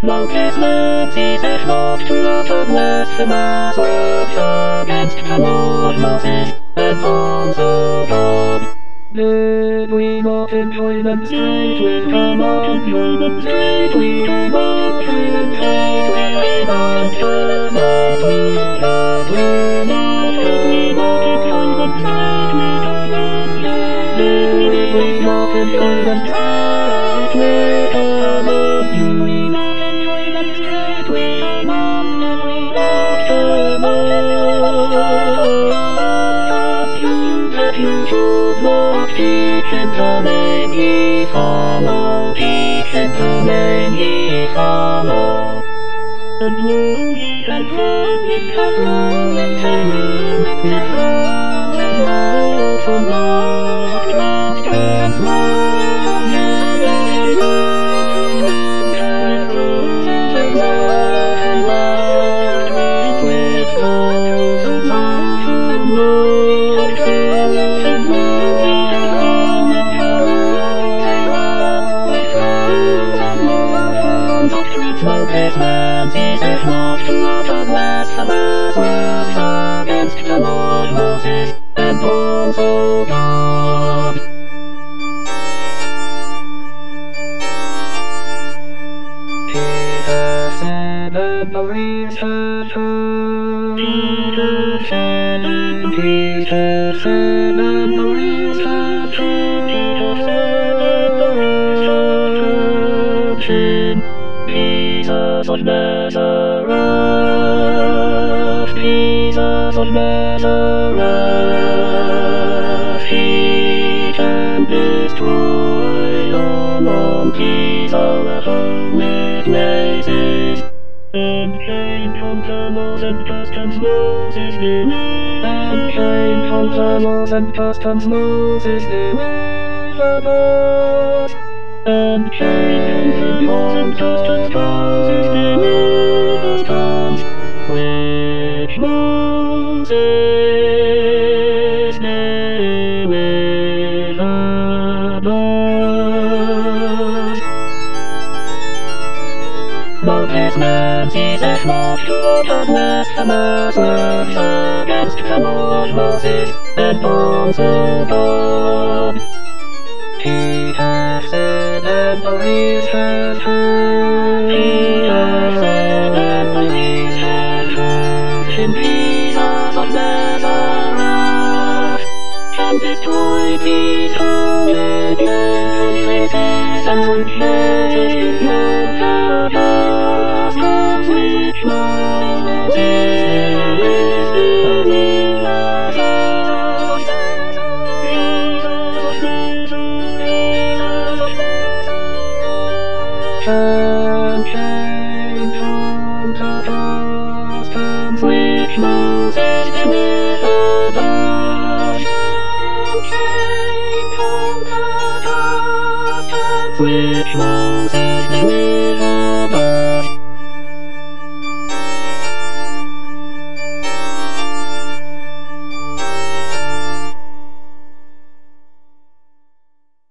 Moses sees it not to utter blasphemous words against the Lord Moses and sons of God. Did we not enjoy them straight with come out enjoy them straight we come out and straight we not turn up we had we not enjoy them straight we come out did we not enjoy them straight we come out we not enjoy them straight we come out and we not turn up that you should not teach in the name ye follow, teach in the name ye follow. And lo, ye had run, ye had run, and run, and lo, from Lord, trust and love, and love, with thousands of whom we had Moses man ceases not to utter blasphemous words against the Lord Moses and sons of God. Peter said and the reeds had heard. Peter said and the reeds had heard. Jesus of Nazareth, Jesus of Nazareth, he can destroy all monkeys of the with mazes. And came from the laws and customs Moses knew, and came from the laws and customs Moses knew, and came from the laws and customs Moses knew, which Moses knew with others. Moses man ceases not to utter blasphemous words against the Lord Moses and sons of God. He hath said and the ears have heard. He hath said and the ears have heard. In Jesus of Nazareth can destroy these who did places and shame not the customs which Moses is doing us. And came from the customs which Moses delivered us. And came from the customs which Moses delivered us.